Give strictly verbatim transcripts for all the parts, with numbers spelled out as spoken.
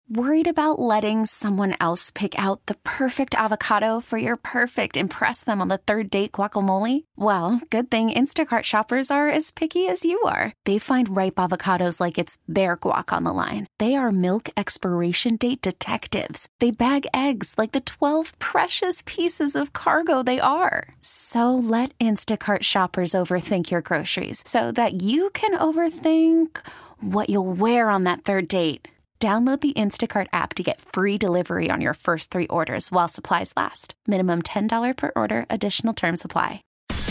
Worried about letting someone else pick out the perfect avocado for your perfect impress them on the third date guacamole? Well, good thing Instacart shoppers are as picky as you are. They find ripe avocados like it's their guac on the line. They are milk expiration date detectives. They bag eggs like the twelve precious pieces of cargo they are. So let Instacart shoppers overthink your groceries so that you can overthink what you'll wear on that third date. Download the Instacart app to get free delivery on your first three orders while supplies last. Minimum ten dollars per order. Additional terms apply.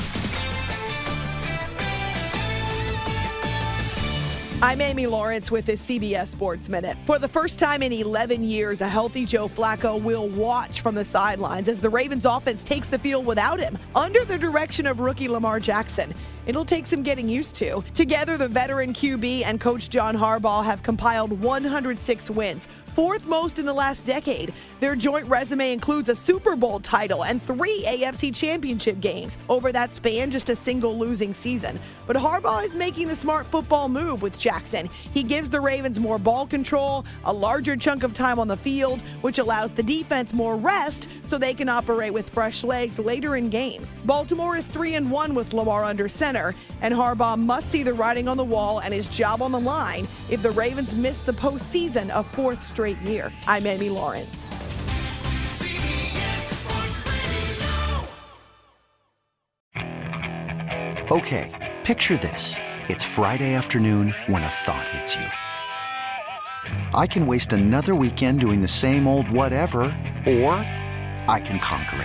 I'm Amy Lawrence with this C B S Sports Minute. For the first time in eleven years, a healthy Joe Flacco will watch from the sidelines as the Ravens offense takes the field without him, under the direction of rookie Lamar Jackson. It'll take some getting used to. Together, the veteran Q B and coach John Harbaugh have compiled one hundred six wins, fourth most in the last decade. Their joint resume includes a Super Bowl title and three A F C championship games. Over that span, just a single losing season. But Harbaugh is making the smart football move with Jackson. He gives the Ravens more ball control, a larger chunk of time on the field, which allows the defense more rest so they can operate with fresh legs later in games. Baltimore is three and one with Lamar under center, and Harbaugh must see the writing on the wall and his job on the line if the Ravens miss the postseason a fourth straight year. I'm Amy Lawrence. Okay, picture this. It's Friday afternoon when a thought hits you. I can waste another weekend doing the same old whatever, or I can conquer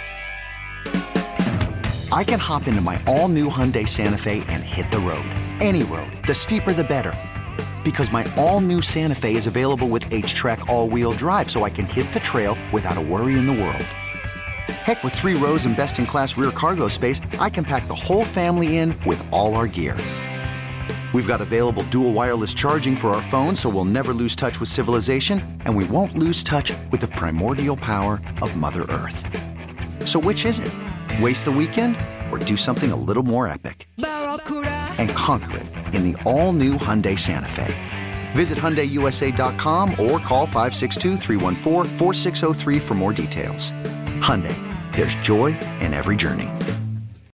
it. I can hop into my all-new Hyundai Santa Fe and hit the road. Any road. The steeper, the better. Because my all-new Santa Fe is available with H-Track all-wheel drive, so I can hit the trail without a worry in the world. Heck, with three rows and best-in-class rear cargo space, I can pack the whole family in with all our gear. We've got available dual wireless charging for our phones, so we'll never lose touch with civilization, and we won't lose touch with the primordial power of Mother Earth. So which is it? Waste the weekend or do something a little more epic? And conquer it in the all-new Hyundai Santa Fe. Visit Hyundai U S A dot com or call five six two, three one four, four six zero three for more details. Hyundai, there's joy in every journey.